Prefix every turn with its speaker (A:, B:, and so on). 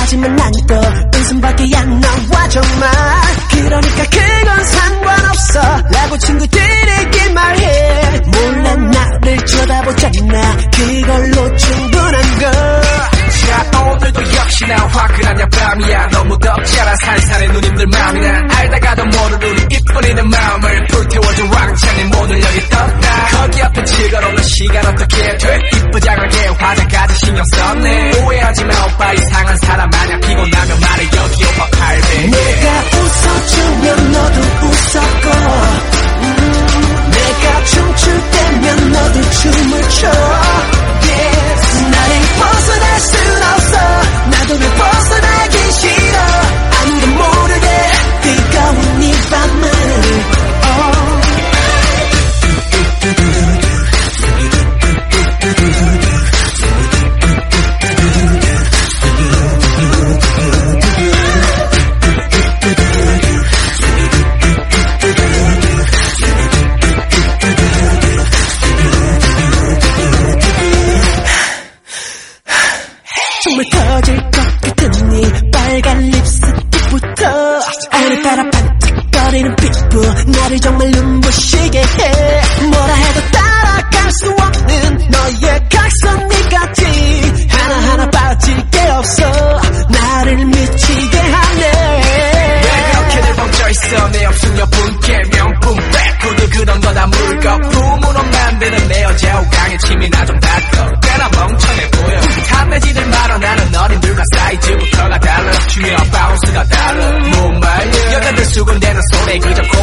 A: 하지만 난 또 웃음밖에 안 나와 정말. 그러니까 그건 상관없어 라고 친구들에게 말해. 몰라 나를 쳐다보잖아 그걸로 충분한 걸.
B: 자 오늘도 역시나 화끈한 야밤이야. 너무 덥잖아 살살의 누님들 맘이나. 알다가도 모르는 이쁜이는 마음을 불태워준 왕창의 문을 여기 떴다. 거기 앞에 즐거운 시간 어떻게 돼. 이쁘장하게 화장까지 신경 썼네. 오해하지마 오빠 이상한 사람 마냥 피곤하면 말해 여기 오빠 칼배.
A: 내가 웃어주면 너도 웃었고 내가 춤출 때면 너도 춤을 춰. yes. 나를 벗어날 순 없어 나도 널 벗어나기 싫어. 아무도 모르게 뜨거운 이 밤을 정말 터질 것 같은 이 빨간 립스틱부터 오늘따라 반짝거리는 피부 나를 정말 눈부시게 해. 뭐라 해도 따라갈 수 없는 너의 각선미까지 하나하나 빠질 게 없어 나를 미치게 하네.
B: 왜 그렇게들 멈춰있어 내 없음 여분께 명품 백구도 그런 거다 물거품으로 만드는 내 여자 호강의 침이나 좀 닦어. 꽤나 멍청해 보여 탐내지들 말아. 나는 어린들과 사이즈부터가 달라. 중요한 바운스가 달라. 못 말려 여자들 수군대는 소리 그저